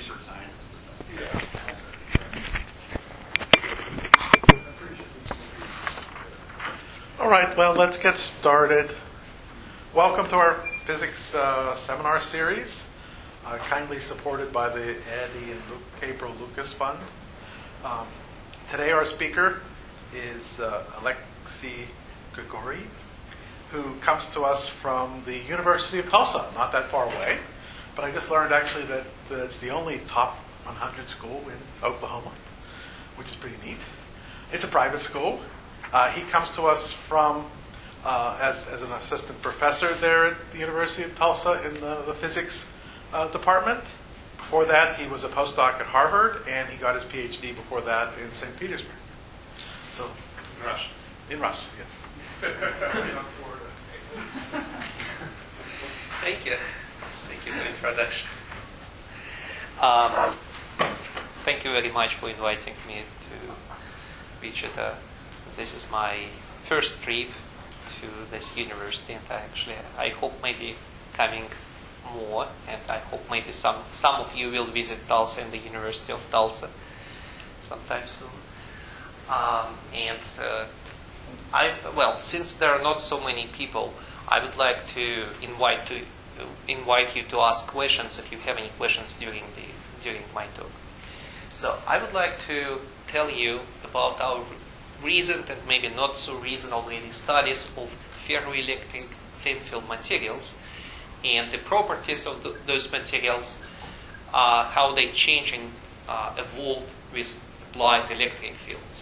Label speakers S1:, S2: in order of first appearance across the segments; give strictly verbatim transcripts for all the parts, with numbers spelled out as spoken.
S1: research scientist.
S2: Yeah.
S3: All right, well, let's get started. Welcome to our physics uh, seminar series, uh, kindly supported by the Eddie and Luke, April Lucas Fund. Um, today our speaker is uh, Alexei Grigoriev, who comes to us from the University of Tulsa, not that far away. But I just learned actually that uh, it's the only top one hundred school in Oklahoma, which is pretty neat. It's a private school. Uh, he comes to us from uh, as, as an assistant professor there at the University of Tulsa in the, the physics uh, department. Before that, he was a postdoc at Harvard, and he got his P H D before that in Saint Petersburg. So,
S2: In Russia.
S3: in Russia, yes.
S2: Not Florida.
S4: Thank you. Thank you for the introduction. Um, thank you very much for inviting me to Wichita. This is my first trip to this university, and I actually, I hope maybe coming more, and I hope maybe some, some of you will visit Tulsa and the University of Tulsa sometime soon. Um, and uh, I, well, since there are not so many people, I would like to invite to invite you to ask questions if you have any questions during the during my talk. So I would like to tell you about our recent and maybe not so recent already studies of ferroelectric thin film materials and the properties of the, those materials, uh, how they change and uh, evolve with applied electric fields.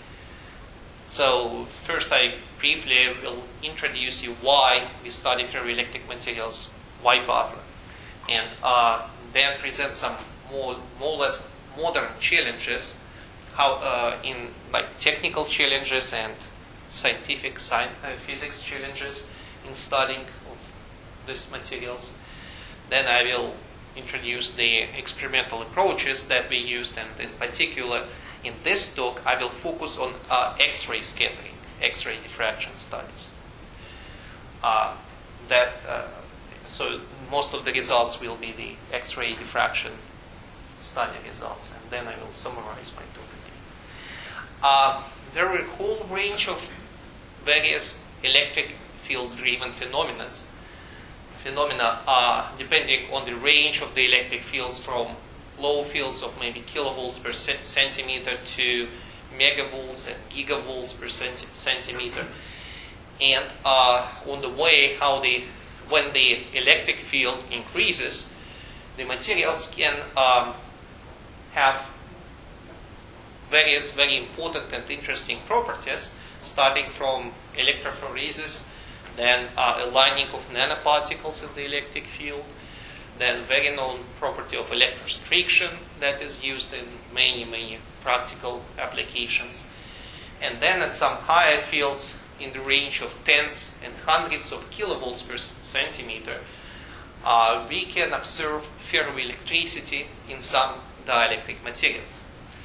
S4: So first I briefly will introduce you why we study ferroelectric materials, why bother, and uh, then present some more, more or less modern challenges, how uh, in like technical challenges and scientific science, uh, physics challenges in studying of these materials. Then I will introduce the experimental approaches that we used, and in particular, in this talk, I will focus on uh, X-ray scattering, X-ray diffraction studies. Uh, that uh, so most of the results will be the X-ray diffraction study results, and then I will summarize my talk again. Uh, there are a whole range of various electric field-driven phenomena. Phenomena are depending on the range of the electric fields from low fields of maybe kilovolts per centimeter to megavolts and gigavolts per centimeter. And uh, on the way, how the when the electric field increases, the materials can um, have various very important and interesting properties, starting from electrophoresis, then uh, aligning of nanoparticles in the electric field, then very known property of electrostriction that is used in many, many practical applications. And then at some higher fields in the range of tens and hundreds of kilovolts per centimeter, uh, we can observe ferroelectricity in some dielectric materials.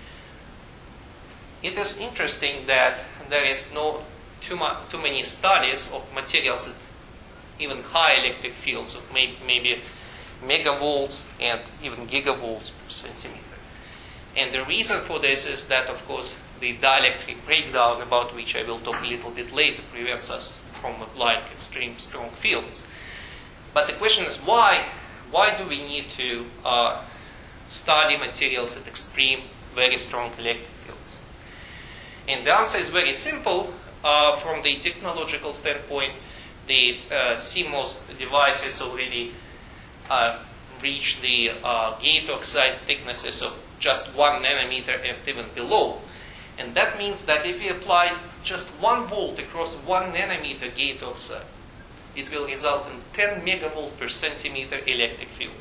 S4: It is interesting that there is no too, mu- too many studies of materials at even high electric fields of may- maybe megavolts and even gigavolts per centimeter. And the reason for this is that, of course, the dielectric breakdown, about which I will talk a little bit later, prevents us from applying extreme strong fields. But the question is why? Why do we need to uh, study materials at extreme, very strong electric fields? And the answer is very simple. Uh, from the technological standpoint, the uh, C MOS devices already uh, reach the uh, gate oxide thicknesses of just one nanometer and even below. And that means that if we apply just one volt across one nanometer gate oxide, it will result in ten megavolt per centimeter electric field.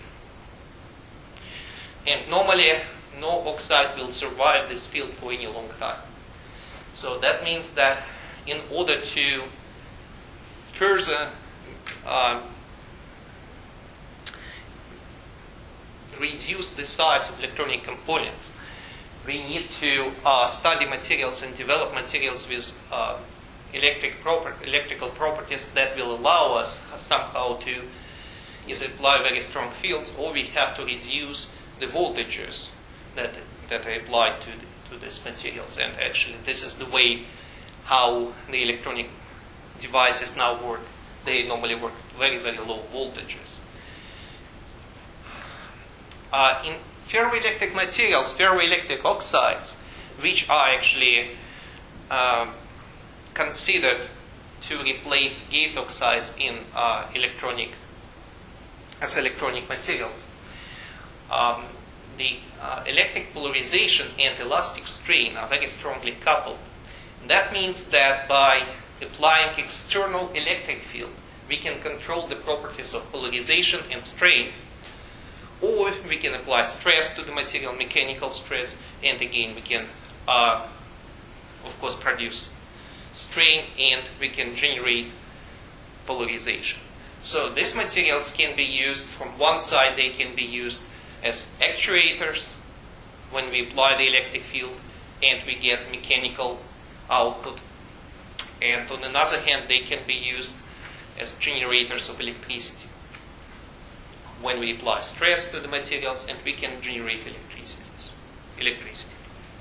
S4: And normally, no oxide will survive this field for any long time. So that means that in order to further uh, reduce the size of electronic components, we need to uh, study materials and develop materials with uh, electric proper, electrical properties that will allow us somehow to either apply very strong fields, or we have to reduce the voltages that that are applied to the, to these materials. And actually, this is the way how the electronic devices now work. They normally work at very, very low voltages. Uh, in ferroelectric materials, ferroelectric oxides, which are actually um, considered to replace gate oxides in uh, electronic as electronic materials. Um, the uh, electric polarization and elastic strain are very strongly coupled. That means that by applying external electric field, we can control the properties of polarization and strain, or we can apply stress to the material, mechanical stress, and again we can, uh, of course, produce strain, and we can generate polarization. So these materials can be used from one side, they can be used as actuators when we apply the electric field and we get mechanical output. And on the other hand, they can be used as generators of electricity when we apply stress to the materials and we can generate electricity. electricity.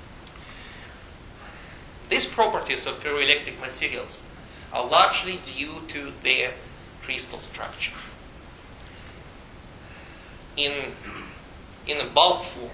S4: These properties of ferroelectric materials are largely due to their crystal structure. In, in a bulk form,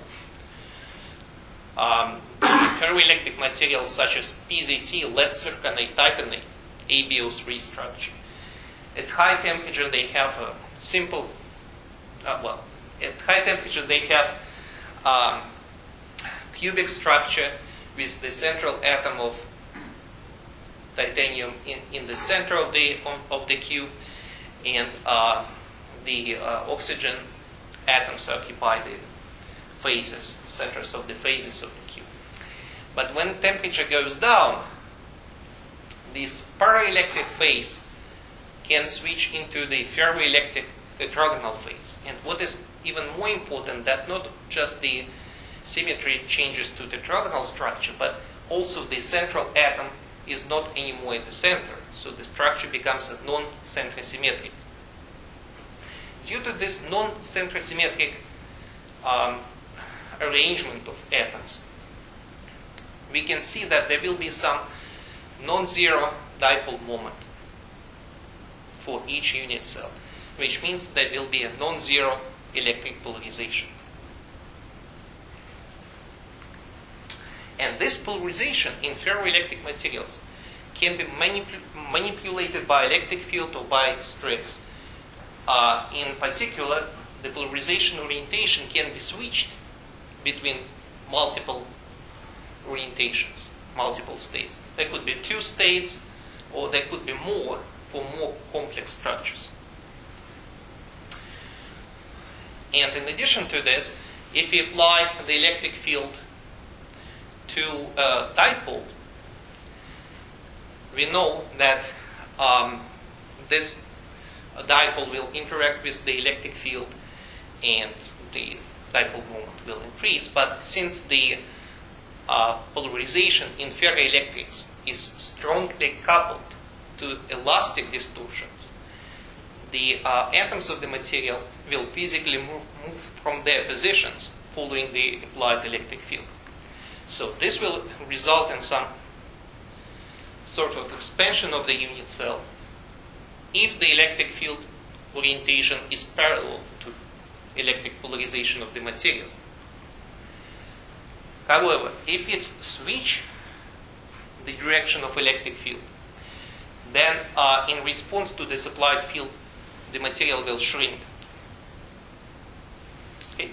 S4: um, ferroelectric materials such as P Z T, lead zirconate, titanate, A b O three structure. At high temperature, they have a simple, uh, well, at high temperature, they have um, cubic structure with the central atom of titanium in, in the center of the of the cube, and uh, the uh, oxygen atoms occupy the phases, centers of the phases of the cube. But when temperature goes down, this paraelectric phase can switch into the ferroelectric tetragonal phase. And what is even more important, that not just the symmetry changes to tetragonal structure, but also the central atom is not anymore in the center. So the structure becomes a non-centrosymmetric. Due to this non-centrosymmetric um, arrangement of atoms, we can see that there will be some non-zero dipole moment for each unit cell, which means there will be a non-zero electric polarization. And this polarization in ferroelectric materials can be manipu- manipulated by electric field or by stress. Uh, in particular, the polarization orientation can be switched between multiple orientations, multiple states. There could be two states, or there could be more for more complex structures. And in addition to this, if we apply the electric field to a dipole, we know that um, this dipole will interact with the electric field and the dipole moment will increase. But since the uh, polarization in ferroelectrics is strongly coupled to elastic distortions, the uh, atoms of the material will physically move, move from their positions following the applied electric field. So this will result in some sort of expansion of the unit cell if the electric field orientation is parallel to electric polarization of the material. However, if it switch the direction of electric field, then uh, in response to this applied field, the material will shrink. Okay.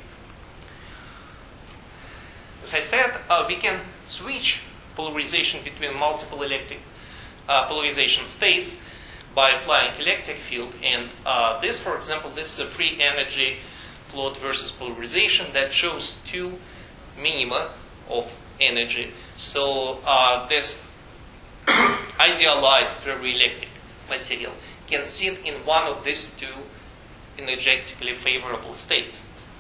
S4: As I said, uh, we can switch polarization between multiple electric uh, polarization states by applying electric field. And uh, this, for example, this is a free energy plot versus polarization that shows two minima of energy. So uh, this idealized ferroelectric material can sit in one of these two energetically favorable states.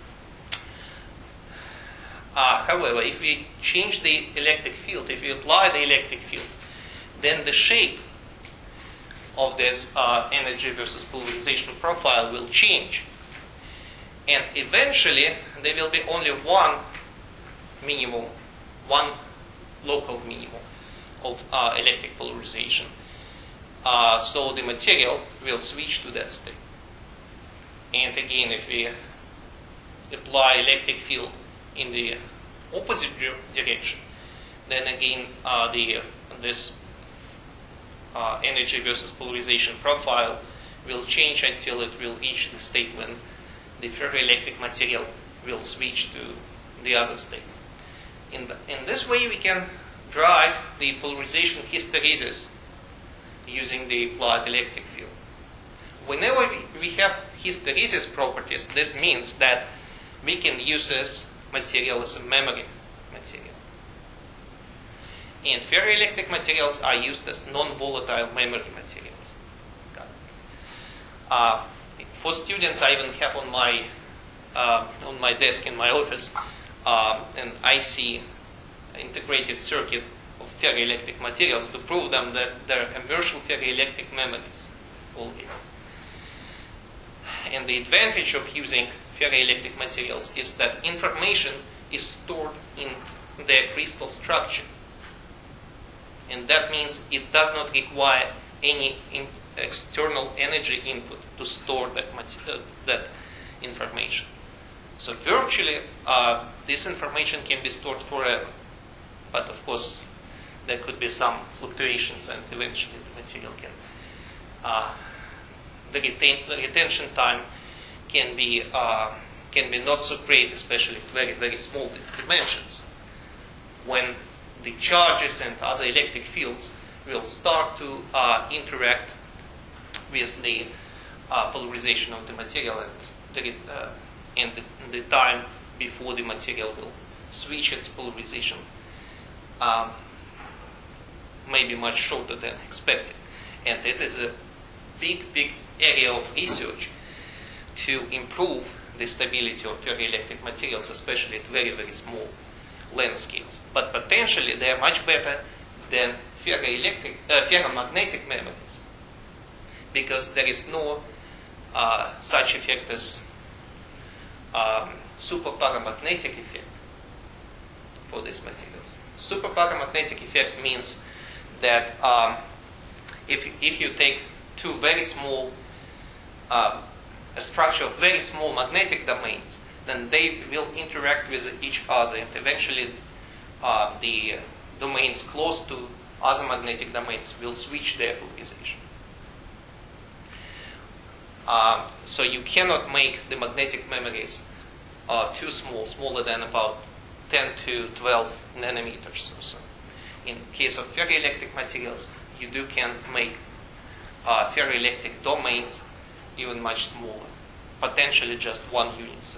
S4: Uh, however, if we change the electric field, if we apply the electric field, then the shape of this uh, energy versus polarization profile will change. And eventually, there will be only one minimum, one local minimum of uh, electric polarization. Uh, so the material will switch to that state. And again, if we apply electric field in the opposite direction, then again uh, the this uh, energy versus polarization profile will change until it will reach the state when the ferroelectric material will switch to the other state. In, the, in this way, we can drive the polarization hysteresis using the applied electric field. Whenever we have hysteresis properties, this means that we can use this material as a memory material. And ferroelectric materials are used as non-volatile memory materials. Uh, for students, I even have on my uh, on my desk in my office uh, an I C integrated circuit of ferroelectric materials to prove them that there are commercial ferroelectric memories all here. And the advantage of using ferroelectric materials is that information is stored in their crystal structure. And that means it does not require any in external energy input to store that, uh, that information. So virtually, uh, this information can be stored forever. But of course, there could be some fluctuations, and eventually the material can, uh, the, retain, the retention time can be uh, can be not so great, especially at very very small dimensions, when the charges and other electric fields will start to uh, interact with the uh, polarization of the material, and the, uh, and the, the time before the material will switch its polarization um, may be much shorter than expected. And it is a big, big area of research to improve the stability of ferroelectric materials, especially at very, very small length scales. But potentially they are much better than ferroelectric, uh, ferromagnetic memories, because there is no uh, such effect as um, superparamagnetic effect for these materials. Superparamagnetic effect means that um, if, if you take two very small, uh, a structure of very small magnetic domains, then they will interact with each other, and eventually uh, the domains close to other magnetic domains will switch their polarization. Uh, so you cannot make the magnetic memories uh, too small, smaller than about ten to twelve nanometers or so. In case of ferroelectric materials, you do can make uh, ferroelectric domains even much smaller, potentially just one unit cell.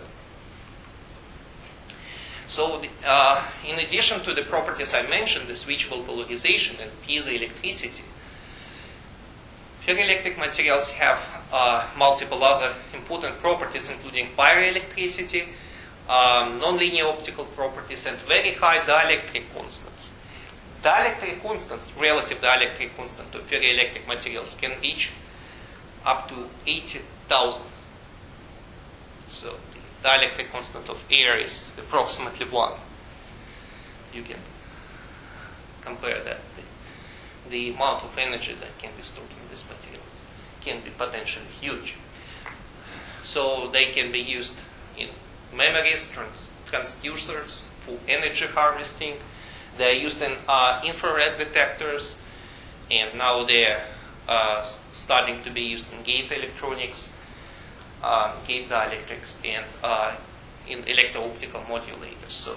S4: So, the, uh, in addition to the properties I mentioned, the switchable polarization and piezoelectricity, ferroelectric materials have uh, multiple other important properties, including pyroelectricity, um, nonlinear optical properties, and very high dielectric constants. Dielectric constants, relative dielectric constant of ferroelectric materials, can reach up to eighty thousand. So the dielectric constant of air is approximately one. You can compare that. The, the amount of energy that can be stored in these materials can be potentially huge. So they can be used in memories, trans- transducers for energy harvesting. They are used in uh, infrared detectors, and now they're uh, starting to be used in gate electronics, uh, gate dielectrics, and uh, in electro-optical modulators. So,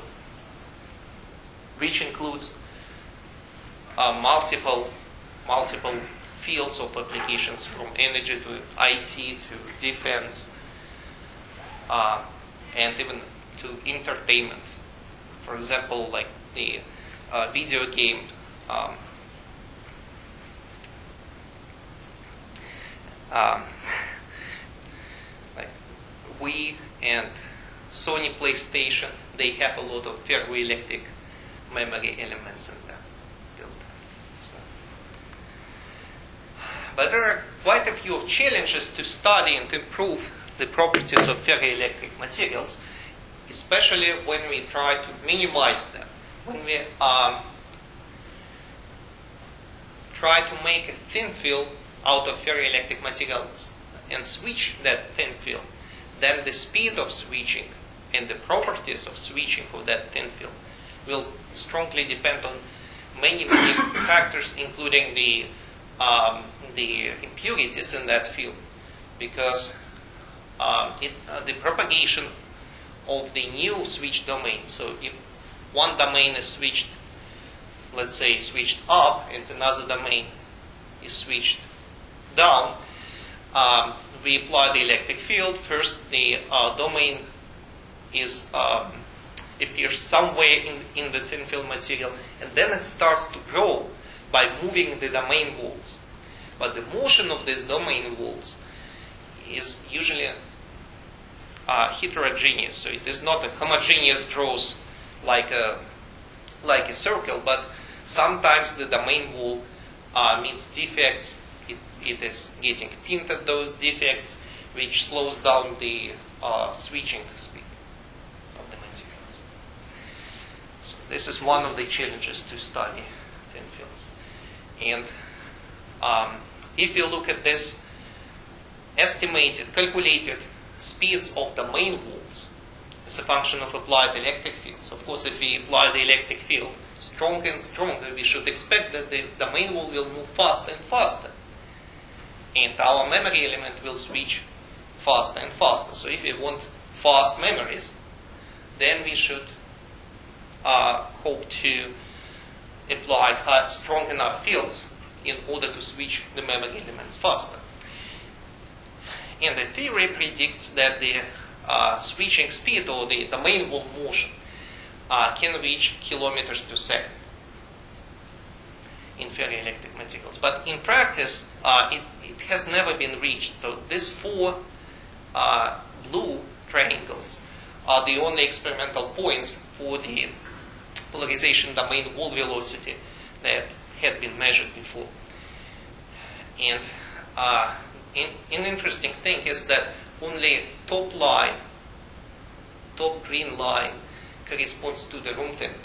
S4: which includes uh, multiple multiple fields of applications, from energy to I T to defense, uh, and even to entertainment. For example, like the uh, video game um, um, like Wii and Sony PlayStation, they have a lot of ferroelectric memory elements in them built. So. But there are quite a few challenges to study and to improve the properties of ferroelectric materials. especially when we try to minimize them. When we um, try to make a thin film out of ferroelectric materials and switch that thin film, then the speed of switching and the properties of switching of that thin film will strongly depend on many, many factors, including the um, the impurities in that film, because um, it, uh, the propagation of the new switch domain. So if one domain is switched, let's say switched up, and another domain is switched down, um, we apply the electric field. First, the uh, domain is um, appears somewhere in, in the thin film material, and then it starts to grow by moving the domain walls. But the motion of these domain walls is usually uh, heterogeneous, so it is not a homogeneous growth like a like a circle, but sometimes the domain wall uh, meets defects. It, it is getting tinted, those defects, which slows down the uh, switching speed of the materials. So this is one of the challenges to study thin films. And um, if you look at this estimated, calculated speeds of the domain walls as a function of applied electric fields, of course, if we apply the electric field stronger and stronger, we should expect that the domain wall will move faster and faster. And our memory element will switch faster and faster. So if we want fast memories, then we should uh, hope to apply high, strong enough fields in order to switch the memory elements faster. And the theory predicts that the uh, switching speed, or the domain wall motion, uh, can reach kilometers per second in ferroelectric materials. But in practice, uh, it, it has never been reached. So these four uh, blue triangles are the only experimental points for the polarization domain wall velocity that had been measured before. And uh, in, an interesting thing is that only top line, top green line, corresponds to the room temperature.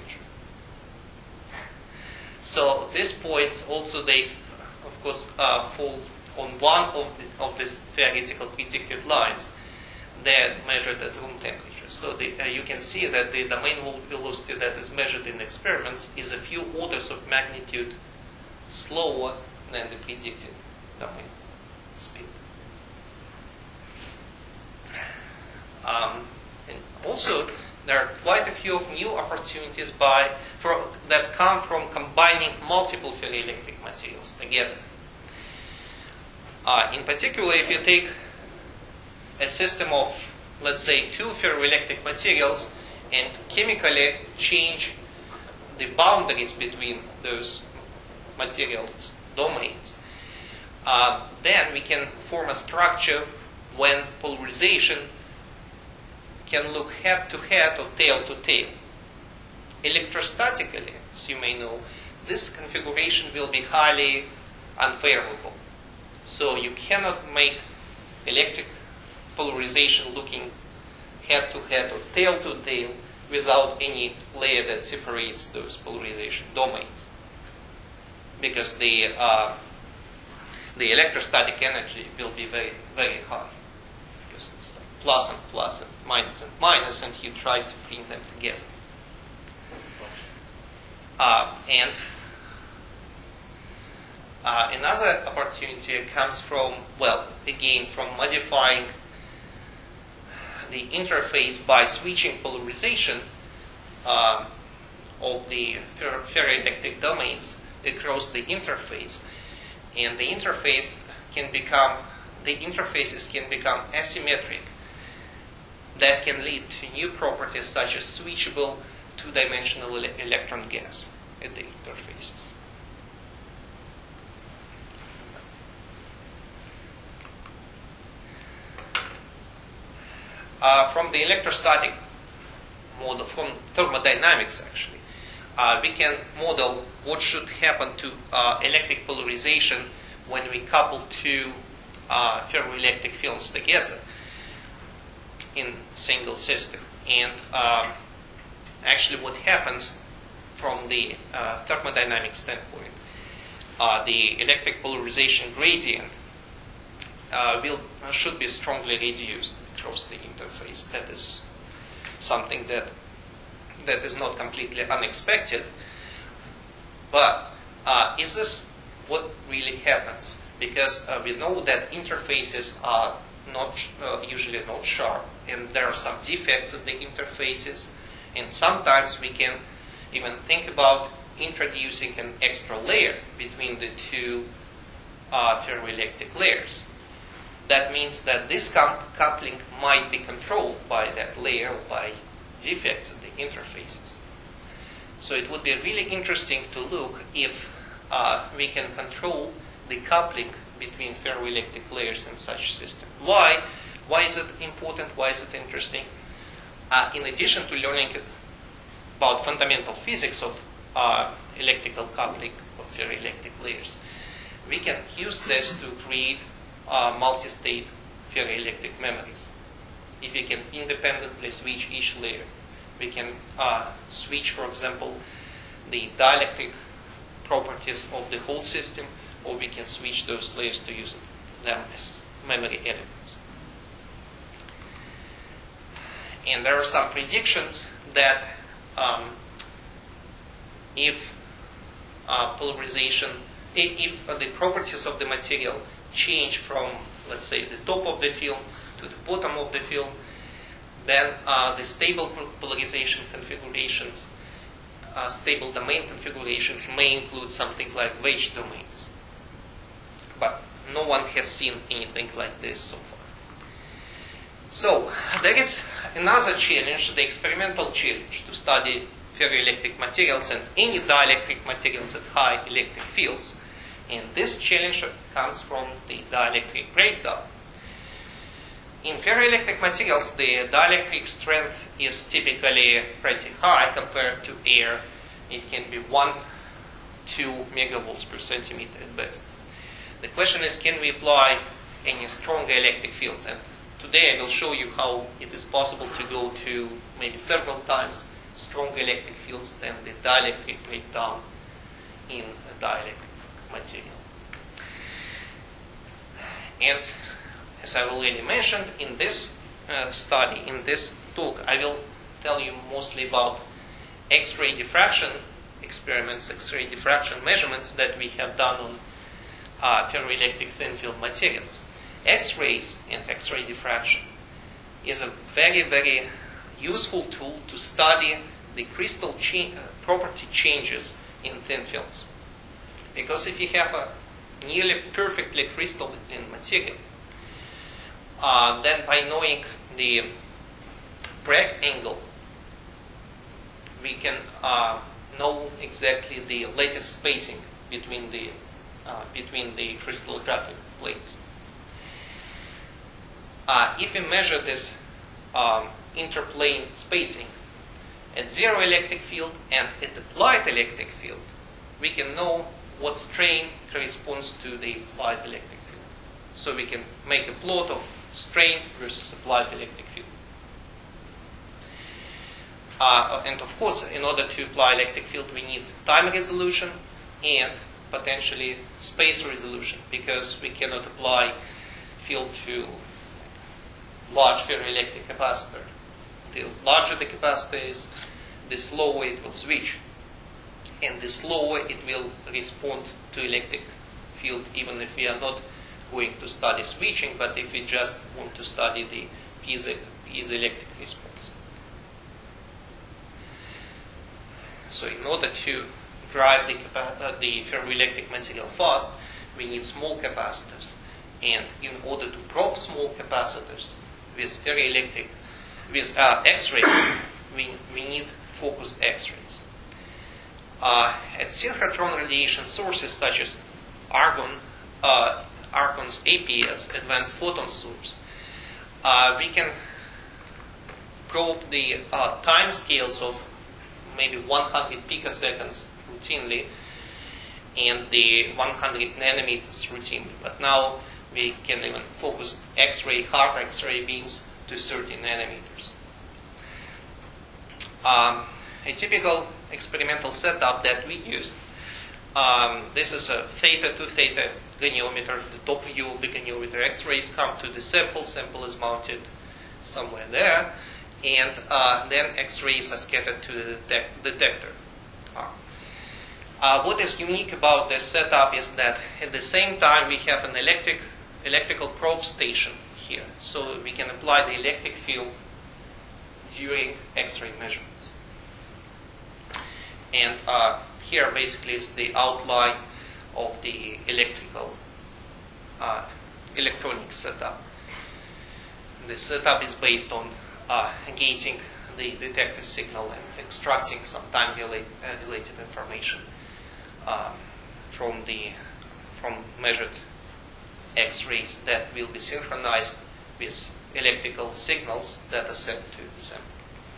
S4: So these points also, they, of course, uh, fall on one of, the, of these theoretical predicted lines that measured at room temperature. So the, uh, you can see that the domain wall velocity that is measured in experiments is a few orders of magnitude slower than the predicted domain speed. Um, and also, there are quite a few of new opportunities by, for, that come from combining multiple ferroelectric materials together. Uh, in particular, if you take a system of, let's say, two ferroelectric materials and chemically change the boundaries between those materials domains, uh, then we can form a structure when polarization can look head to head or tail to tail. Electrostatically, as you may know, this configuration will be highly unfavorable. So you cannot make electric polarization looking head to head or tail to tail without any layer that separates those polarization domains, because the uh, the electrostatic energy will be very, very high, because it's like plus and plus and minus and minus, and you try to bring them together. Uh, and uh, another opportunity comes from, well, again, from modifying the interface by switching polarization uh, of the fer- ferroelectric domains across the interface. And the interface can become, the interfaces can become asymmetric. That can lead to new properties such as switchable two-dimensional ele- electron gas at the interfaces. Uh, from the electrostatic model, from thermodynamics actually, uh, we can model what should happen to uh, electric polarization when we couple two uh, ferroelectric films together in single system. And um, actually what happens from the uh, thermodynamic standpoint, uh, the electric polarization gradient uh, will should be strongly reduced across the interface. That is something that that is not completely unexpected. But uh, is this what really happens? Because uh, we know that interfaces are not uh, usually not sharp, and there are some defects of the interfaces, and sometimes we can even think about introducing an extra layer between the two uh, ferroelectric layers. That means that this com- coupling might be controlled by that layer or by defects of the interfaces. So it would be really interesting to look if uh, we can control the coupling between ferroelectric layers in such system. Why? Why is it important? Why is it interesting? Uh, in addition to learning about fundamental physics of uh, electrical coupling of ferroelectric layers, we can use this to create uh, multi-state ferroelectric memories. If we can independently switch each layer, we can uh, switch, for example, the dielectric properties of the whole system, or we can switch those layers to use them as memory elements. And there are some predictions that um, if uh, polarization, if, if the properties of the material change from, let's say, the top of the film to the bottom of the film, then uh, the stable polarization configurations, uh, stable domain configurations may include something like wedge domains. But no one has seen anything like this so far. So there is another challenge, the experimental challenge, to study ferroelectric materials and any dielectric materials at high electric fields. And this challenge comes from the dielectric breakdown. In ferroelectric materials, the dielectric strength is typically pretty high compared to air. It can be one, two megavolts per centimeter at best. The question is, can we apply any stronger electric fields? And today I will show you how it is possible to go to maybe several times stronger electric fields than the dielectric breakdown in a dielectric material. And as I already mentioned, in this uh, study, in this talk, I will tell you mostly about X-ray diffraction experiments, X-ray diffraction measurements that we have done on uh, ferroelectric thin film materials. X-rays and X-ray diffraction is a very, very useful tool to study the crystal cha- uh, property changes in thin films. Because if you have a nearly perfectly crystalline material, uh, then by knowing the Bragg angle, we can uh, know exactly the lattice spacing between the uh, between the crystallographic plates. Uh, if we measure this um, interplane spacing at zero electric field and at applied electric field, we can know what strain corresponds to the applied electric field. So we can make a plot of strain versus applied electric field. Uh, and of course, in order to apply electric field, we need time resolution and potentially space resolution, because we cannot apply field to large ferroelectric capacitor. The larger the capacitor is, the slower it will switch. And the slower it will respond to electric field, even if we are not going to study switching, but if we just want to study the piezo, piezoelectric response. So in order to drive the, uh, the ferroelectric material fast, we need small capacitors. And in order to probe small capacitors with ferroelectric, with uh, X-rays, we, we need focused X-rays. Uh, at synchrotron radiation sources such as argon, uh, Argon's A P S, Advanced Photon Source, uh, we can probe the uh, time scales of maybe one hundred picoseconds routinely and the one hundred nanometers routinely. But now we can even focus X-ray, hard X-ray beams to thirty nanometers. Um, a typical experimental setup that we used, um, this is a theta to theta goniometer. The top view of the goniometer. X-rays come to the sample. Sample is mounted somewhere there. And uh, then X-rays are scattered to the detec- detector. Uh, what is unique about this setup is that at the same time we have an electric electrical probe station here. So we can apply the electric field during X-ray measurements. And uh, here basically is the outline of the electrical uh, electronic setup. The setup is based on uh, gating the detector signal and extracting some time-related uh, information uh, from the from measured X-rays that will be synchronized with electrical signals that are sent to the sample.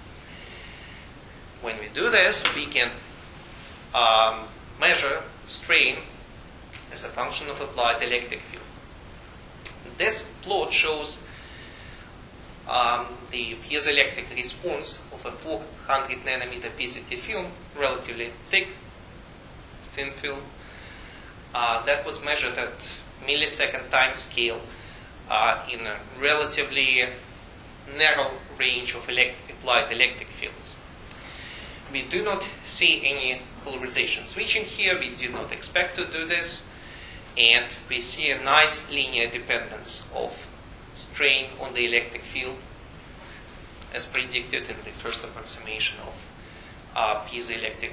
S4: When we do this, we can um, measure strain as a function of applied electric field. This plot shows um, the piezoelectric response of a four hundred nanometer P C T film, relatively thick, thin film, uh, that was measured at millisecond time scale uh, in a relatively narrow range of elect- applied electric fields. We do not see any polarization switching here. We did not expect to do this. And we see a nice linear dependence of strain on the electric field as predicted in the first approximation of uh, piezoelectric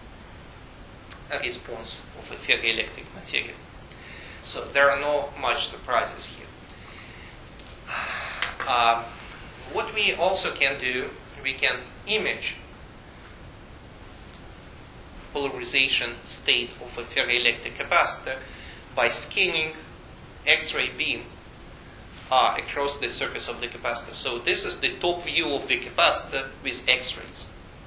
S4: response of a ferroelectric material. So there are no much surprises here. Uh, what we also can do, we can image polarization state of a ferroelectric capacitor by scanning X-ray beam uh, across the surface of the capacitor. So this is the top view of the capacitor with X-rays.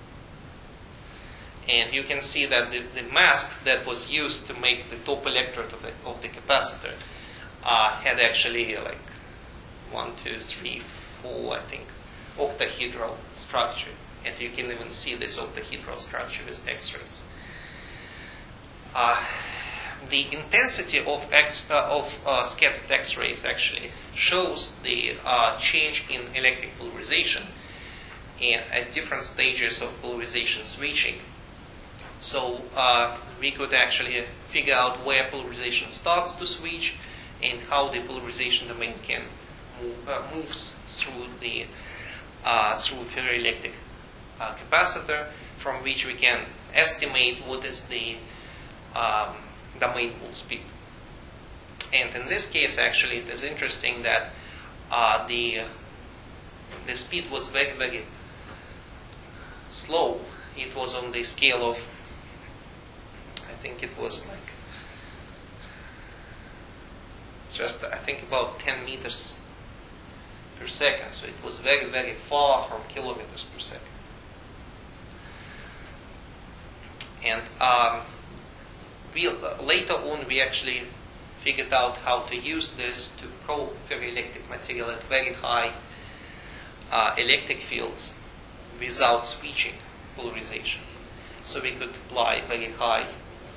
S4: And you can see that the, the mask that was used to make the top electrode of the, of the capacitor uh, had actually like one, two, three, four, I think, octahedral structure. And you can even see this octahedral structure with X-rays. Uh, the intensity of, X, uh, of uh, scattered X-rays actually shows the uh, change in electric polarization and at different stages of polarization switching. So uh, we could actually figure out where polarization starts to switch and how the polarization domain can move, uh, moves through the uh, through ferroelectric uh, capacitor, from which we can estimate what is the um, domain pull speed. And in this case, actually, it is interesting that uh, the the speed was very very slow. It was on the scale of, I think it was like just, I think about ten meters per second. So it was very, very far from kilometers per second. And um, we, uh, later on, we actually figured out how to use this to probe ferroelectric material at very high uh, electric fields without switching polarization. So we could apply very high,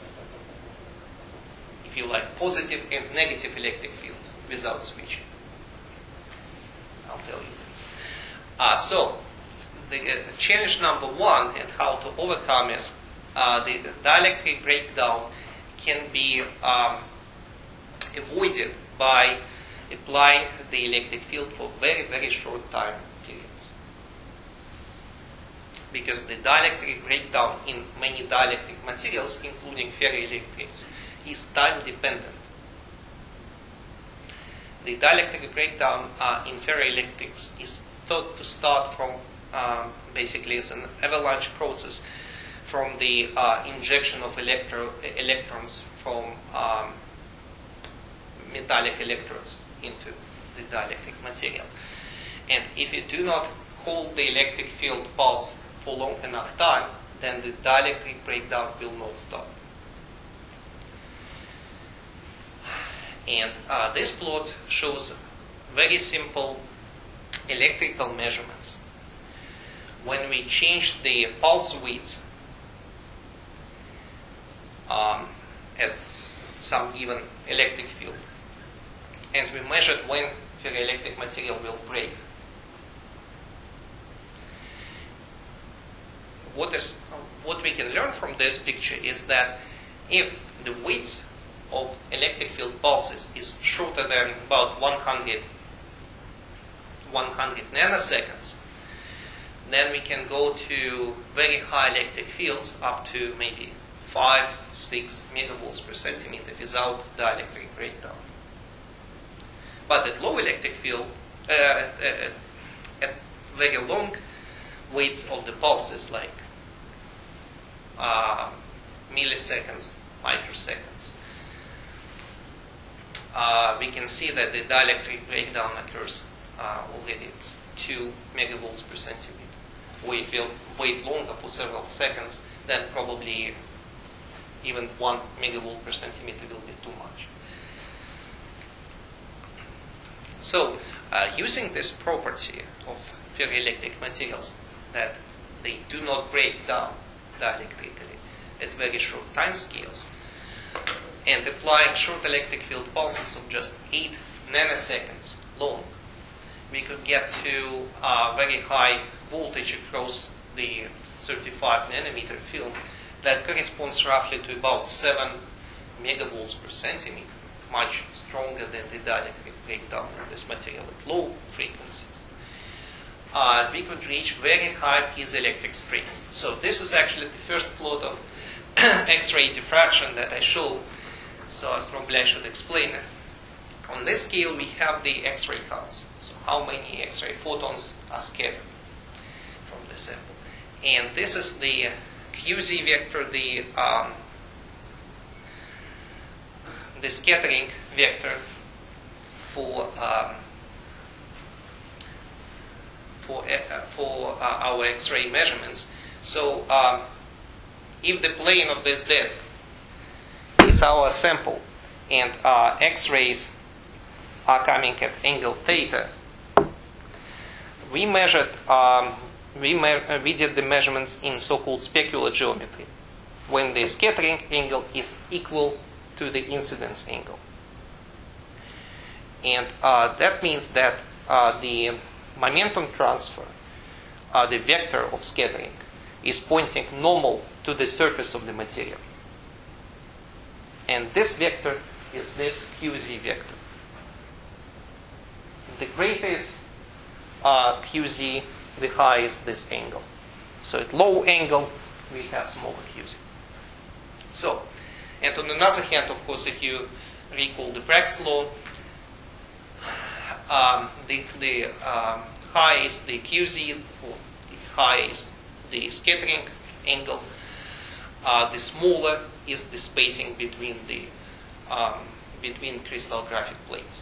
S4: if you like, positive and negative electric fields without switching. I'll tell you. Uh, so the uh, challenge number one and how to overcome is uh, the dielectric breakdown can be um, avoided by applying the electric field for very, very short time periods. Because the dielectric breakdown in many dielectric materials, including ferroelectrics, is time dependent. The dielectric breakdown uh, in ferroelectrics is thought to start from um, basically as an avalanche process from the uh, injection of electro- electrons from um, metallic electrodes into the dielectric material. And if you do not hold the electric field pulse for long enough time, then the dielectric breakdown will not stop. And uh, this plot shows very simple electrical measurements when we change the pulse width um, at some given electric field, and we measured when ferroelectric material will break. What is what we can learn from this picture is that if the width of electric field pulses is shorter than about one hundred nanoseconds, then we can go to very high electric fields up to maybe five, six megavolts per centimeter without dielectric breakdown. But at low electric field, uh, at, uh, at very long widths of the pulses, like uh, milliseconds, microseconds, uh, we can see that the dielectric breakdown occurs uh, already at two megavolts per centimeter. We feel wait longer for several seconds, then probably even one megavolt per centimeter will be too much. So, uh, using this property of ferroelectric materials, that they do not break down dielectrically at very short time scales, and applying short electric field pulses of just eight nanoseconds long, we could get to uh, very high voltage across the thirty-five nanometer film that corresponds roughly to about seven megavolts per centimeter, much stronger than the dielectric breakdown of this material at low frequencies. Uh, we could reach very high piezoelectric strains. So this is actually the first plot of X-ray diffraction that I show, so I probably I should explain it. On this scale, we have the X-ray counts. So how many X-ray photons are scattered from the sample. And this is the Q Z vector, the um, the scattering vector for um, for uh, for uh, our X-ray measurements. So um, if the plane of this disk is our sample, and uh, X-rays are coming at angle theta, we measured. Um, We, me- uh, we did the measurements in so-called specular geometry, when the scattering angle is equal to the incidence angle. And uh, that means that uh, the momentum transfer, uh, the vector of scattering, is pointing normal to the surface of the material. And this vector is this Q Z vector. The greater is uh, Q Z, the high is this angle. So at low angle, we have smaller Q Z. So, and on another hand, of course, if you recall the Bragg's law, um, the, the um, high is the Q Z, or the high is the scattering angle. Uh, the smaller is the spacing between the um, between crystallographic plates.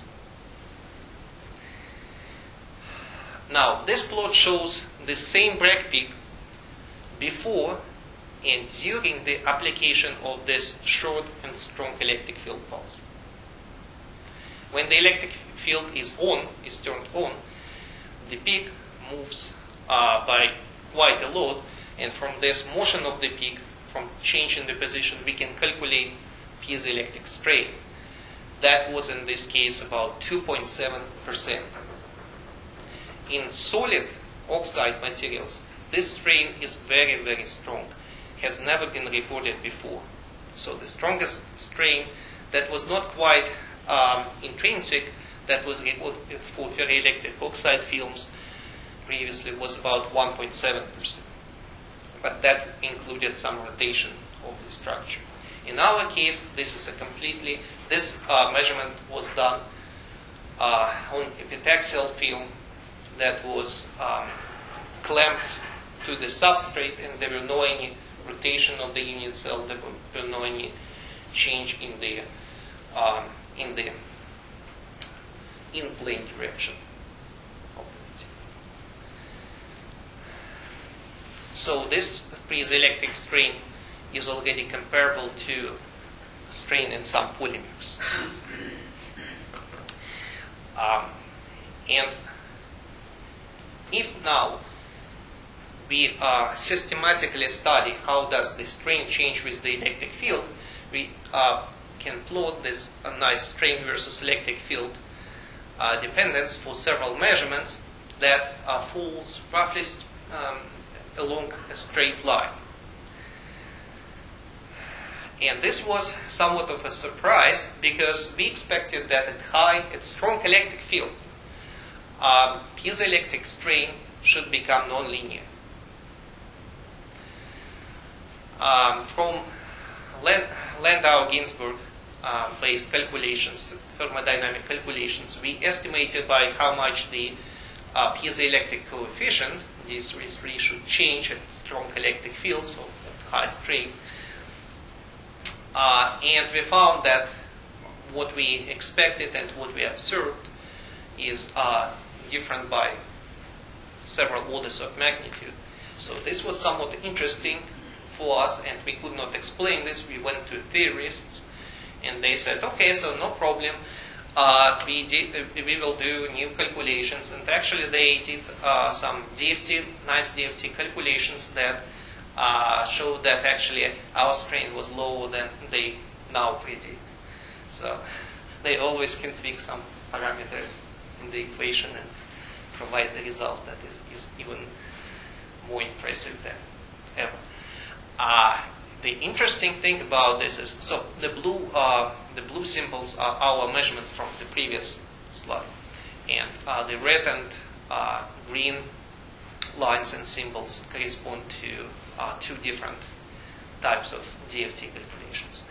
S4: Now, this plot shows the same Bragg peak before and during the application of this short and strong electric field pulse. When the electric field is on, is turned on, the peak moves uh, by quite a lot, and from this motion of the peak, from change in the position, we can calculate piezoelectric strain. That was in this case about two point seven percent. In solid oxide materials, this strain is very, very strong. Has never been reported before. So the strongest strain that was not quite um, intrinsic, that was reported for ferroelectric oxide films previously, was about one point seven percent. But that included some rotation of the structure. In our case, this is a completely, this uh, measurement was done uh, on epitaxial film that was um, clamped to the substrate, and there were no any rotation of the unit cell, there were no any change in the um, in the in plane direction of the material. So this piezoelectric strain is already comparable to strain in some polymers. Um, and if now we uh, systematically study how does the strain change with the electric field, we uh, can plot this uh, nice strain versus electric field uh, dependence for several measurements that uh, falls roughly um, along a straight line. And this was somewhat of a surprise because we expected that at high, at strong electric field, um, piezoelectric strain should become nonlinear. Um, from Landau-Ginzburg uh, based calculations, thermodynamic calculations, we estimated by how much the uh, piezoelectric coefficient, D three three, should change at strong electric fields, so at high strain. Uh, and we found that what we expected and what we observed is uh, different by several orders of magnitude. So this was somewhat interesting for us, and we could not explain this. We went to theorists, and they said, okay, so no problem. Uh, we, did, uh, we will do new calculations. And actually they did uh, some D F T, nice D F T calculations that Uh, showed that actually our strain was lower than they now predict. So they always can fix some parameters in the equation and provide the result that is, is even more impressive than ever. Uh, the interesting thing about this is, so the blue, uh, the blue symbols are our measurements from the previous slide, and uh, the red and uh, green lines and symbols correspond to Uh, two different types of D F T calculations.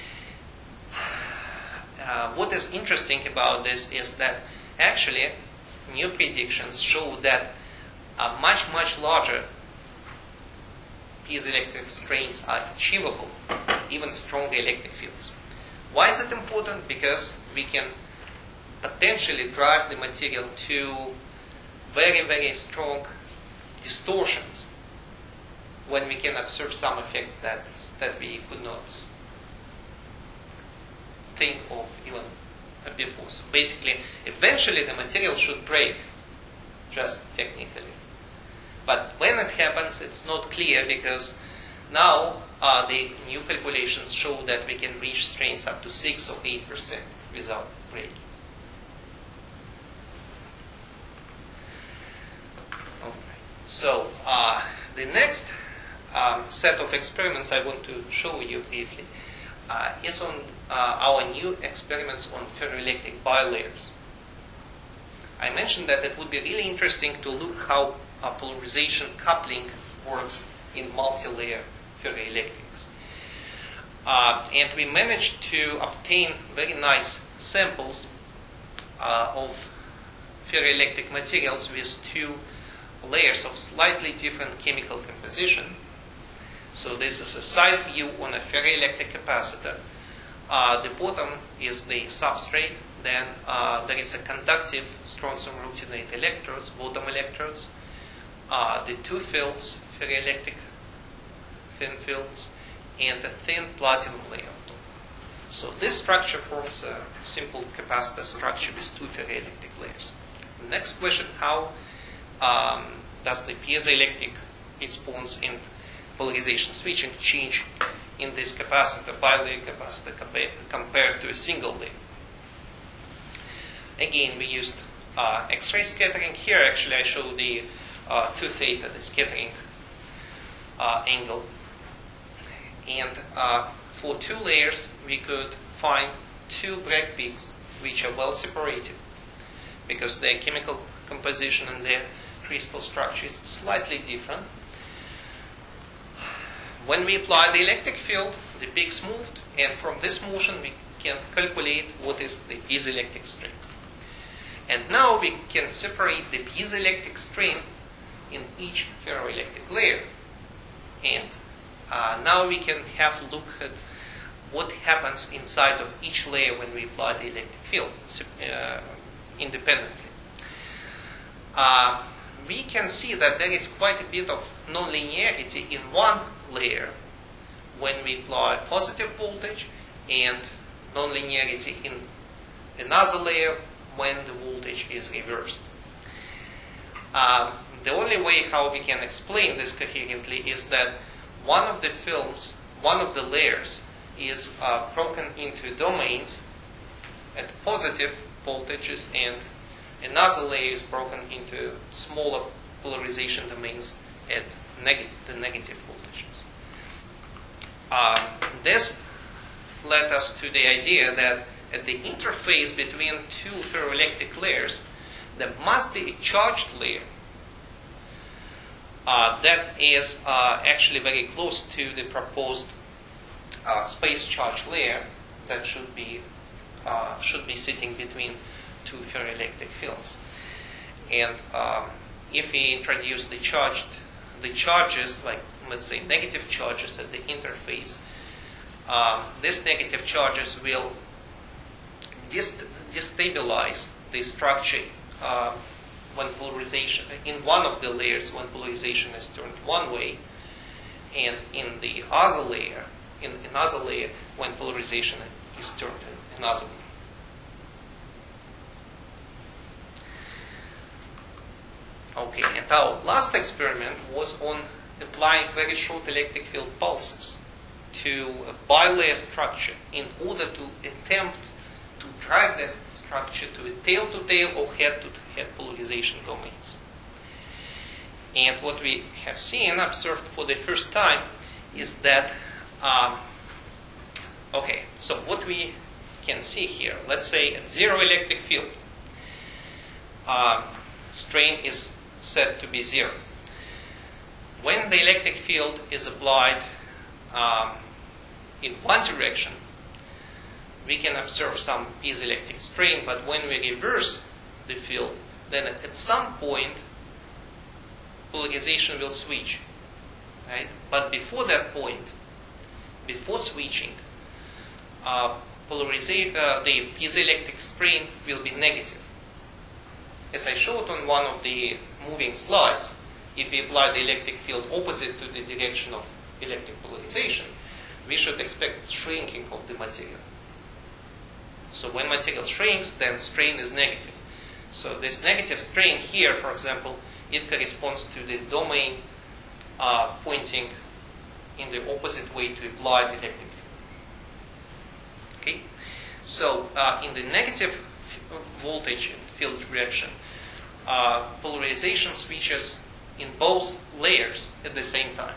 S4: Uh, what is interesting about this is that actually new predictions show that uh, much, much larger piezoelectric strains are achievable, even stronger electric fields. Why is it important? Because we can potentially drive the material to very, very strong distortions when we can observe some effects that that we could not think of even before. So basically, eventually the material should break, just technically. But when it happens, it's not clear because now uh, the new calculations show that we can reach strains up to six or eight percent without breaking. Okay. So uh, the next Um, set of experiments I want to show you briefly uh, is on uh, our new experiments on ferroelectric bilayers. I mentioned that it would be really interesting to look how uh, polarization coupling works in multi-layer ferroelectrics. Uh, and we managed to obtain very nice samples uh, of ferroelectric materials with two layers of slightly different chemical composition. So this is a side view on a ferroelectric capacitor. Uh, the bottom is the substrate. Then uh, there is a conductive strontium ruthenate electrodes, bottom electrodes. Uh, the two films, ferroelectric thin films, and a thin platinum layer. So this structure forms a simple capacitor structure with two ferroelectric layers. The next question, how um, does the piezoelectric response and polarization switching change in this capacitor, bilayer capacitor, compared to a single layer? Again, we used uh, X-ray scattering. Here, actually, I show the uh, two theta, the scattering uh, angle. And uh, for two layers, we could find two Bragg peaks, which are well separated, because their chemical composition and their crystal structure is slightly different. When we apply the electric field, the peaks moved, and from this motion we can calculate what is the piezoelectric strain. And now we can separate the piezoelectric strain in each ferroelectric layer. And uh, now we can have a look at what happens inside of each layer when we apply the electric field uh, independently. Uh, we can see that there is quite a bit of nonlinearity in one layer when we apply positive voltage, and nonlinearity in another layer when the voltage is reversed. Um, the only way how we can explain this coherently is that one of the films, one of the layers, is uh, broken into domains at positive voltages, and another layer is broken into smaller polarization domains at neg- the negative voltages. Uh, this led us to the idea that at the interface between two ferroelectric layers, there must be a charged layer uh, that is uh, actually very close to the proposed uh, space charge layer that should be uh, should be sitting between two ferroelectric films. And um, if we introduce the charged the charges, like let's say negative charges at the interface, um, these negative charges will dest- destabilize the structure uh, when polarization in one of the layers when polarization is turned one way, and in the other layer, in another layer when polarization is turned another way. Okay, and our last experiment was on applying very short electric field pulses to a bilayer structure in order to attempt to drive this structure to a tail-to-tail or head-to-head polarization domains. And what we have seen, observed for the first time, is that, um, okay, so what we can see here, let's say at zero electric field, uh, strain is set to be zero. When the electric field is applied um, in one direction, we can observe some piezoelectric strain, but when we reverse the field, then at some point, polarization will switch. Right? But before that point, before switching, uh, polariza- uh, the piezoelectric strain will be negative. As I showed on one of the moving slides, if we apply the electric field opposite to the direction of electric polarization, we should expect shrinking of the material. So when material shrinks, then strain is negative. So this negative strain here, for example, it corresponds to the domain uh, pointing in the opposite way to apply the electric field. Okay? So uh, in the negative voltage field direction, uh, polarization switches in both layers at the same time.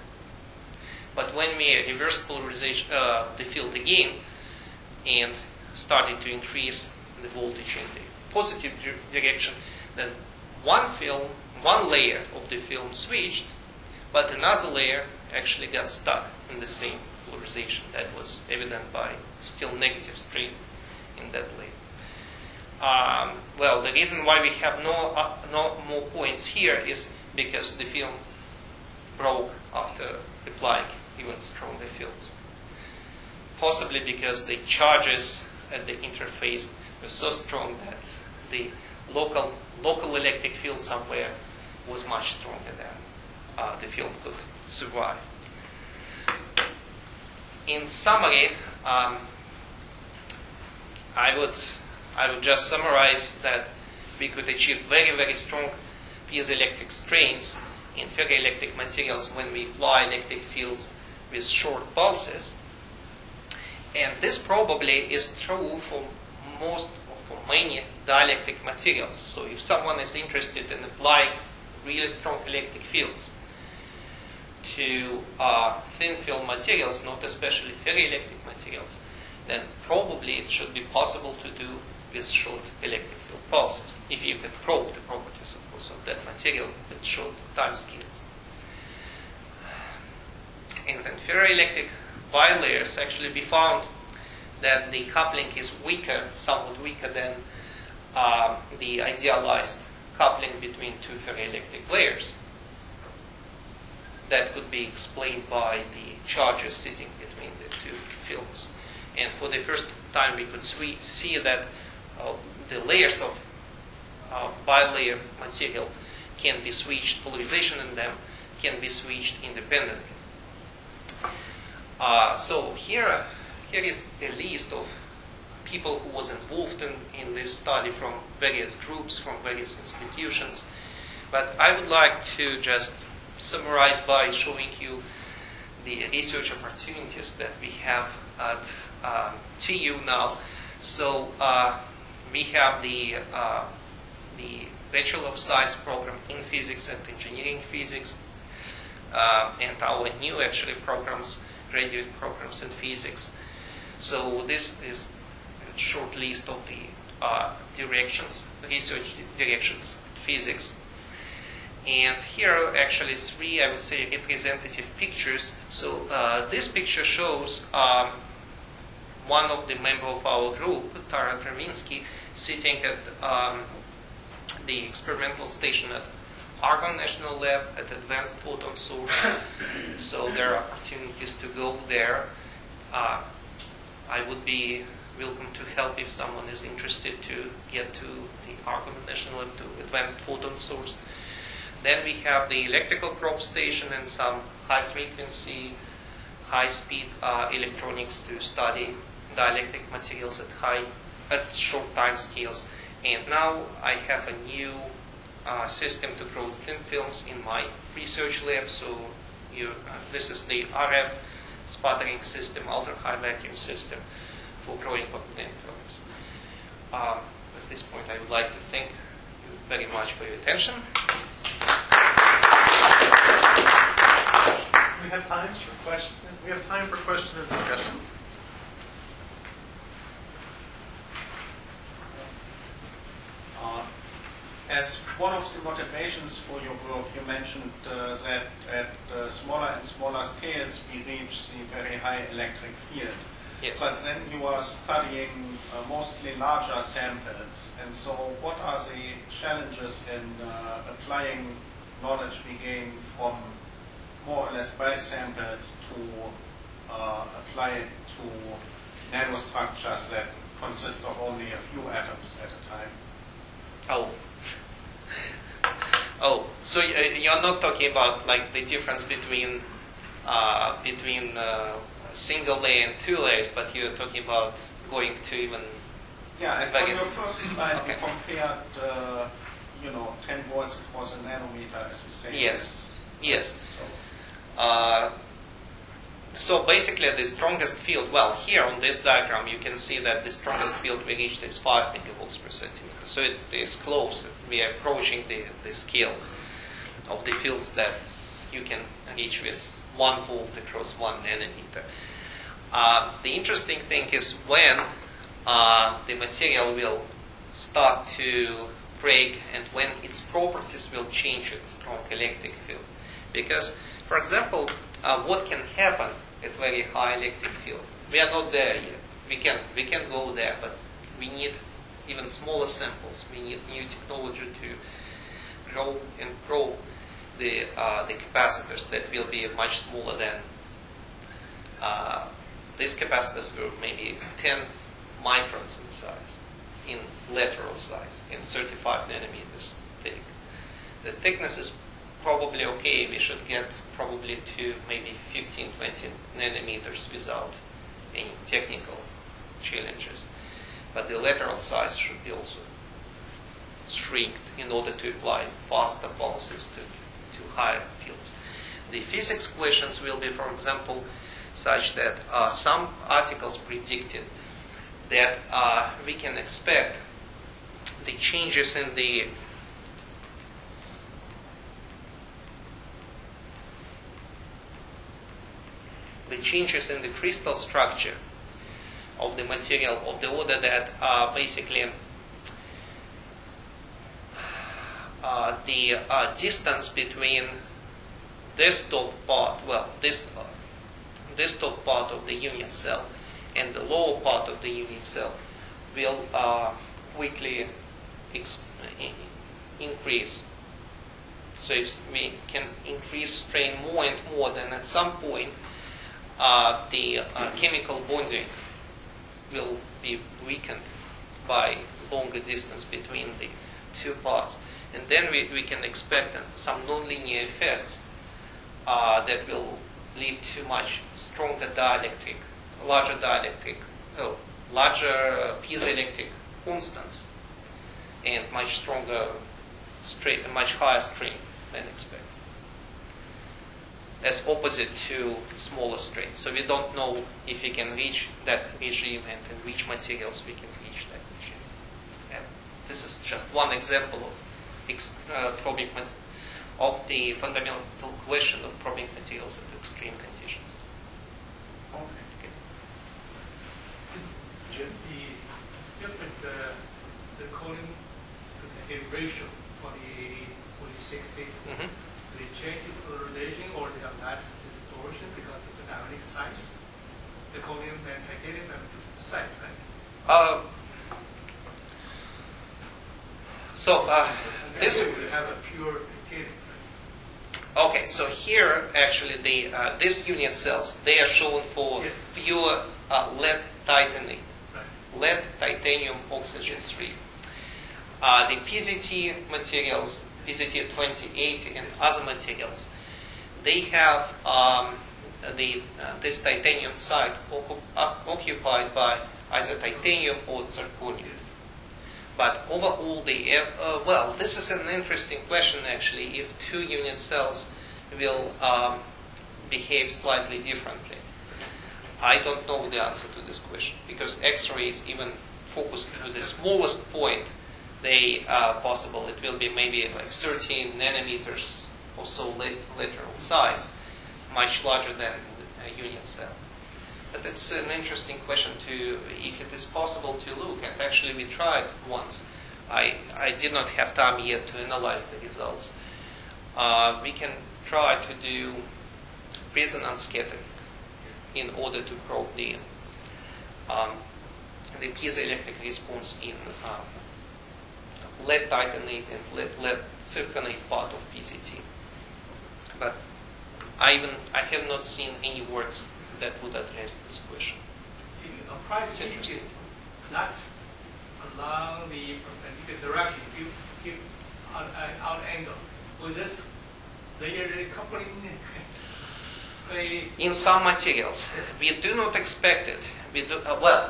S4: But when we reverse polarization, uh, the field again, and started to increase the voltage in the positive di- direction, then one film, one layer of the film switched, but another layer actually got stuck in the same polarization. That was evident by still negative strain in that layer. Um, well, the reason why we have no uh, no more points here is because the film broke after applying even stronger fields. Possibly because the charges at the interface were so strong that the local local electric field somewhere was much stronger than uh, the film could survive. In summary, um, I would I would just summarize that we could achieve very very strong piezoelectric strains in ferroelectric materials when we apply electric fields with short pulses. And this probably is true for most, or for many dielectric materials. So if someone is interested in applying really strong electric fields to uh, thin film materials, not especially ferroelectric materials, then probably it should be possible to do with short electric field pulses, if you can probe the properties, of course, of that material with short time scales. And in ferroelectric bilayers, actually we found that the coupling is weaker, somewhat weaker than uh, the idealized coupling between two ferroelectric layers. That could be explained by the charges sitting between the two films. And for the first time we could swe- see that uh, the layers of uh, bilayer material can be switched, polarization in them can be switched independently. Uh, so here, here is a list of people who was involved in, in this study from various groups, from various institutions. But I would like to just summarize by showing you the research opportunities that we have at um, T U now. So uh, we have the uh, the Bachelor of Science program in Physics and Engineering Physics, uh, and our new actually programs, graduate programs in Physics. So this is a short list of the uh, directions, research directions, physics. And here are actually three, I would say, representative pictures. So uh, this picture shows um, one of the members of our group, Tara Graminsky, sitting at um, the experimental station at Argonne National Lab at Advanced Photon Source. So there are opportunities to go there. Uh, I would be welcome to help if someone is interested to get to the Argonne National Lab to Advanced Photon Source. Then we have the electrical probe station and some high-frequency, high-speed uh, electronics to study dielectric materials at high, at short time scales. And now I have a new uh, system to grow thin films in my research lab. So you, uh, this is the R F sputtering system, ultra-high vacuum system for growing of thin films. Um, at this point, I would like to thank you very much for your attention.
S3: We have time for question. We have time for question and discussion.
S1: Uh, as one of the motivations for your work, you mentioned uh, that at uh, smaller and smaller scales we reach the very high electric field.
S4: Yes.
S1: But then you are studying uh, mostly larger samples. And so what are the challenges in uh, applying knowledge we gain from more or less bulk samples to uh, apply it to nanostructures that consist of only a few atoms at a time?
S4: Oh. Oh, so uh, you're not talking about like the difference between uh, between uh, single layer and two layers, but you're talking about going to even.
S1: Yeah, and on your first slide
S4: Okay.
S1: you compared, uh, you know, ten volts across a nanometer as the same.
S4: Yes. Yes.
S1: So
S4: Uh, so basically the strongest field, well, here on this diagram you can see that the strongest field we reached is five megavolts per centimeter. So it is close. We are approaching the, the scale of the fields that you can reach with one volt across one nanometer. Uh, the interesting thing is when uh, the material will start to break and when its properties will change its strong electric field. Because, for example, uh, what can happen at very high electric field? We are not there yet. We can we can go there, but we need even smaller samples. We need new technology to grow and grow the uh, the capacitors that will be much smaller than uh, these capacitors were maybe ten microns in size, in lateral size, in thirty-five nanometers thick. The thickness is probably okay. We should get probably to maybe fifteen, twenty nanometers without any technical challenges. But the lateral size should be also shrinked in order to apply faster pulses to, to higher fields. The physics questions will be, for example, such that uh, some articles predicted that uh, we can expect the changes in the the changes in the crystal structure of the material of the order that uh, basically uh, the uh, distance between this top part, well, this uh, this top part of the unit cell and the lower part of the unit cell will uh, quickly ex- increase. So if we can increase strain more and more, then at some point uh, the uh, chemical bonding will be weakened by longer distance between the two parts. And then we, we can expect some nonlinear effects uh, that will lead to much stronger dielectric, larger dielectric, oh, larger piezoelectric constants, and much stronger strain, a much higher strain than expected, as opposite to smaller strains. So we don't know if we can reach that regime and in which materials we can reach that regime. And this is just one example of ex- uh, probing mat- of the fundamental question of probing materials at extreme conditions.
S1: Okay.
S2: Jim, the different, uh, the coding to the ratio, twenty eighty, forty sixty,
S4: Mm-hmm.
S2: they change the polarization or they have less distortion because of the dynamic size? The chromium and titanium have different size, right?
S4: Uh, so uh, this.
S2: And we have a pure titanium, right?
S4: Okay, so here actually the uh, these unit cells, they are shown for
S2: Yes.
S4: pure uh, lead titanate,
S2: Right.
S4: lead titanium oxygen three. Uh, the P Z T materials, P Z T twenty eighty and other materials, they have um, the uh, this titanium site occu- uh, occupied by either titanium or zirconium. But overall, the uh, well, this is an interesting question actually. If two unit cells will um, behave slightly differently, I don't know the answer to this question because X-rays, even focused to the smallest point, they are possible. It will be maybe like thirteen nanometers or so lateral size, much larger than a unit cell. But it's an interesting question to, if it is possible to look at. Actually, we tried once. I, I did not have time yet to analyze the results. Uh, we can try to do resonance scattering in order to probe the um, the piezoelectric response in uh, lead titanate and lead, lead zirconate part of P Z T. But I even I have not seen any works that would address this question.
S2: If you apply
S4: It's
S2: the
S4: interesting.
S2: not along the perpendicular direction, if you keep out, uh, out angle, will this layer coupling play?
S4: In some materials, we do not expect it. We do uh, well.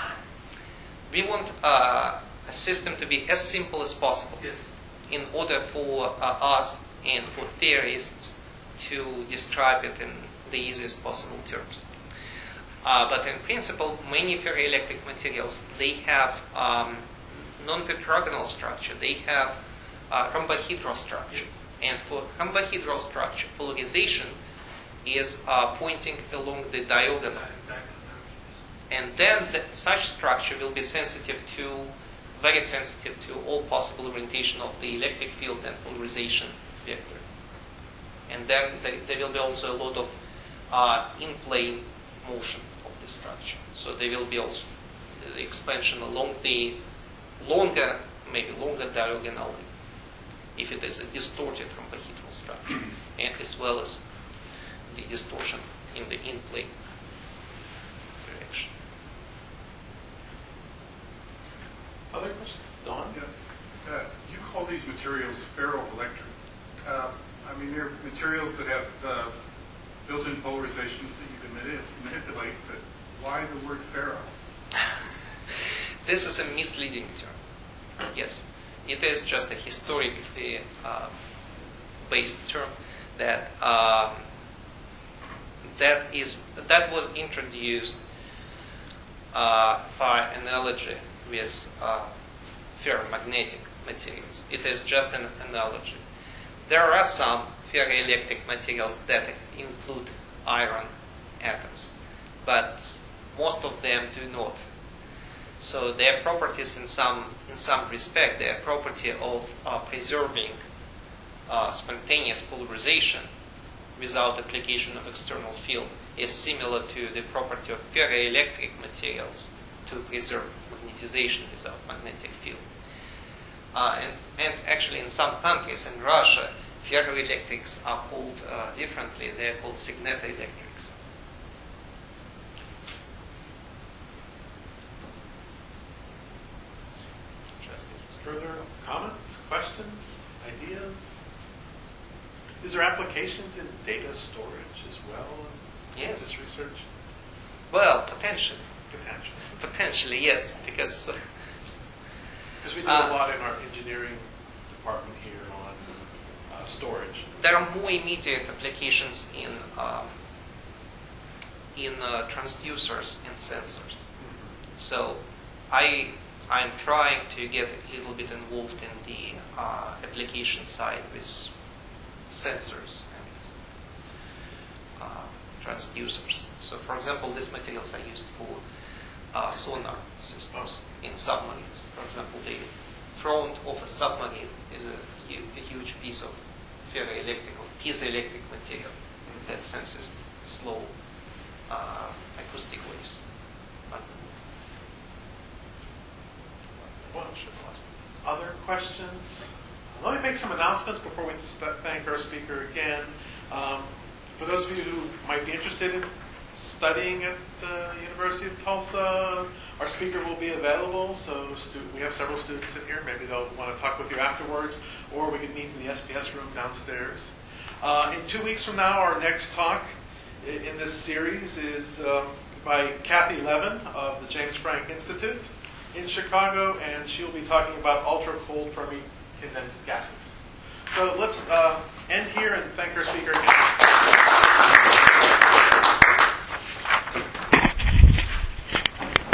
S4: We want uh, a system to be as simple as possible
S2: Yes.
S4: in order for uh, us and for theorists to describe it in the easiest possible terms. Uh, but in principle, many ferroelectric materials, they have um, non-tetragonal structure. They have uh, rhombohedral structure. And for rhombohedral structure, polarization is uh, pointing along the diagonal. And then the, such structure will be sensitive to, very sensitive to all possible orientation of the electric field and polarization vector. And then there, there will be also a lot of uh, in-plane motion of the structure. So there will be also the expansion along the longer, maybe longer diagonal, if it is a distorted rhombohedral structure, and as well as the distortion in the in-plane direction.
S3: Other questions? Don?
S5: Yeah. Uh, you call these materials ferroelectric. Uh, I mean, they're materials that have uh, built-in polarizations that you can manip- manipulate, but why the word ferro?
S4: This is a misleading term. Yes, it is just a historically uh, based term that um, that is that was introduced uh, by analogy with uh, ferromagnetic materials. It is just an analogy. There are some ferroelectric materials that include iron atoms, but most of them do not. So their properties, in some in some respect, their property of uh, preserving uh, spontaneous polarization without application of external field is similar to the property of ferroelectric materials to preserve magnetization without magnetic field. Uh, and, and actually, in some countries, in Russia, ferroelectrics are called uh, differently. They are called signetoelectrics.
S3: Further comments, questions, ideas? Is there applications in data storage as well in
S4: Yes.
S3: this research?
S4: Well, potentially.
S3: Potential.
S4: Potentially, yes, because uh,
S3: Because we do
S4: Uh,
S3: a lot in our engineering department here on uh, storage.
S4: There are more immediate applications in um, in uh, transducers and sensors. So I I'm trying to get a little bit involved in the uh, application side with sensors and uh, transducers. So, for example, these materials are used for uh, sonar systems in submarines. For example, the front of a submarine is a, hu- a huge piece of ferroelectric or piezoelectric material that senses slow uh, acoustic waves.
S3: Other questions? Let me make some announcements before we st- thank our speaker again. Um, for those of you who might be interested in studying at the University of Tulsa, our speaker will be available. So stu- we have several students in here. Maybe they'll want to talk with you afterwards, or we could meet in the S P S room downstairs. Uh, in two weeks from now, our next talk i- in this series is um, by Kathy Levin of the James Franck Institute in Chicago, and she'll be talking about ultra-cold Fermi condensed gases. So let's uh, end here and thank our speaker again.